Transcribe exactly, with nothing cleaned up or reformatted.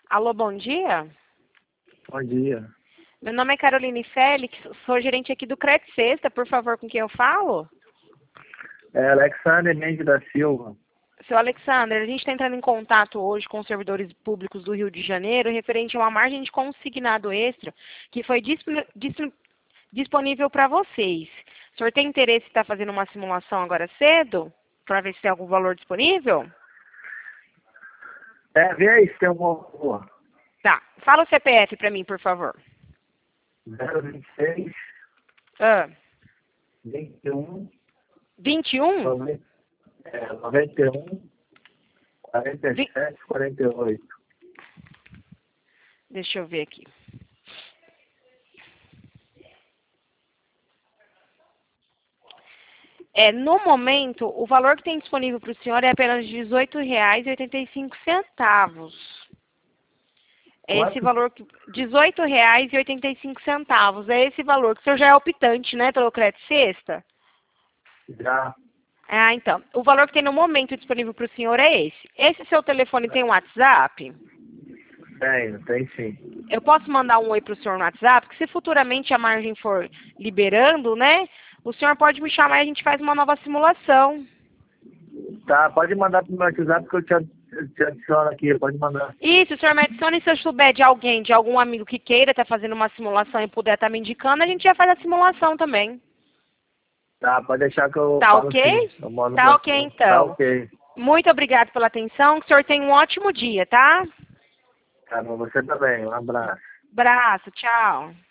Alô, bom dia. Bom dia. Meu nome é Caroline Félix, sou gerente aqui do Credit Sexta, por favor, com quem eu falo? É Alexander Mendes da Silva. Seu Alexander, a gente está entrando em contato hoje com os servidores públicos do Rio de Janeiro, referente a uma margem de consignado extra que foi disp- dis- disponível para vocês. O senhor tem interesse em estar fazendo uma simulação agora cedo, para ver se tem algum valor disponível? É, vê aí se tem alguma rua. Tá, fala o C P F para mim, por favor. zero vinte e seis, Ah, vinte e um, vinte e um? noventa, é, noventa e um, quarenta e Vi- sete, quarenta e oito. Deixa eu ver aqui. É, no momento, o valor que tem disponível para o senhor é apenas dezoito reais e oitenta e cinco centavos. É esse Quanto? valor que... dezoito reais e oitenta e cinco centavos. É esse valor que o senhor já é optante, né, pelo Credit Sexta? Já. Ah, então. O valor que tem no momento disponível para o senhor é esse. Esse seu telefone tem um WhatsApp? Tem, tem sim. Eu posso mandar um oi para o senhor no WhatsApp, que se futuramente a margem for liberando, né, o senhor pode me chamar e a gente faz uma nova simulação. Tá, pode mandar pro meu WhatsApp que eu te, ad- eu te adiciono aqui, pode mandar. Isso, o senhor me adicione, se eu souber de alguém, de algum amigo que queira estar fazendo uma simulação e puder estar me indicando, a gente já faz a simulação também. Tá, pode deixar que eu Tá falo sim. ok? Eu mando Tá pra... ok, Tá então. ok. Muito obrigada pela atenção, que o senhor tenha um ótimo dia, tá? Tá bom, você também. Um abraço. Abraço, tchau.